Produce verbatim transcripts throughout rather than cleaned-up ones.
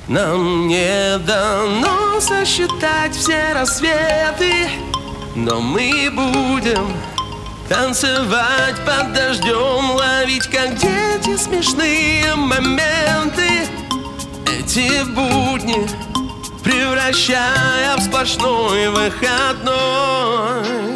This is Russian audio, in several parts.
Нам не дано сосчитать все рассветы, но мы будем танцевать под дождем, ловить как дети смешные моменты, эти будни превращая в сплошной выходной.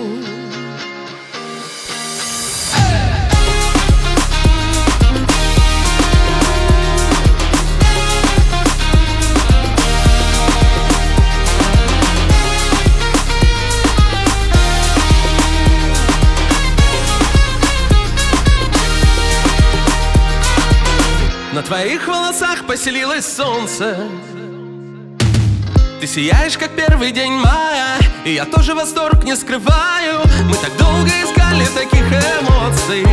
На твоих волосах поселилось солнце. Ты сияешь, как первый день мая, и я тоже восторг не скрываю. Мы так долго искали таких эмоций,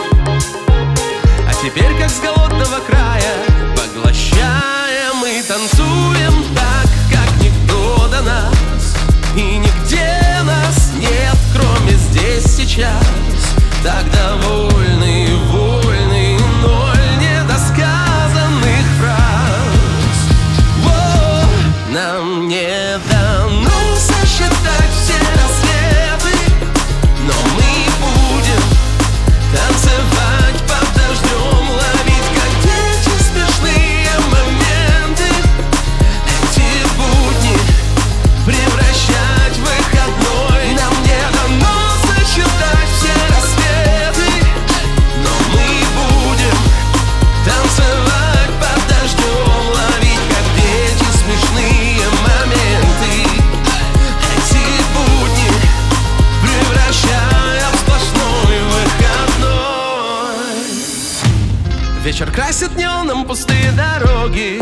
а теперь, как с голодного края, поглощаем и танцуем так, как никто до нас. И нигде нас нет, кроме здесь сейчас. Так довольны, вольны, ноль недосказанных фраз. О, нам не дано сосчитать все рассветы, но мы будем танцевать под дождем, ловить как дети смешные моменты, эти будни превращать в выходной. Нам не дано сосчитать все рассветы, но мы будем танцевать под дождем, ловить как дети смешные моменты, эти будни превращая в сплошной выходной. Вечер красит неоном пустые дороги,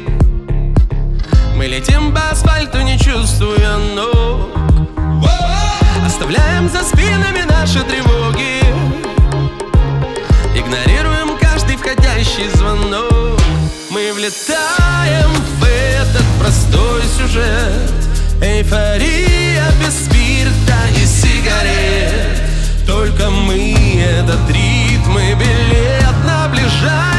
мы летим по асфальту, не чувствуя ног, оставляем за спинами наши тревоги, игнорируем каждый входящий звонок. Мы влетаем в этот простой сюжет, эйфория без спирта и сигарет. Только мы, этот ритм и билет на ближайший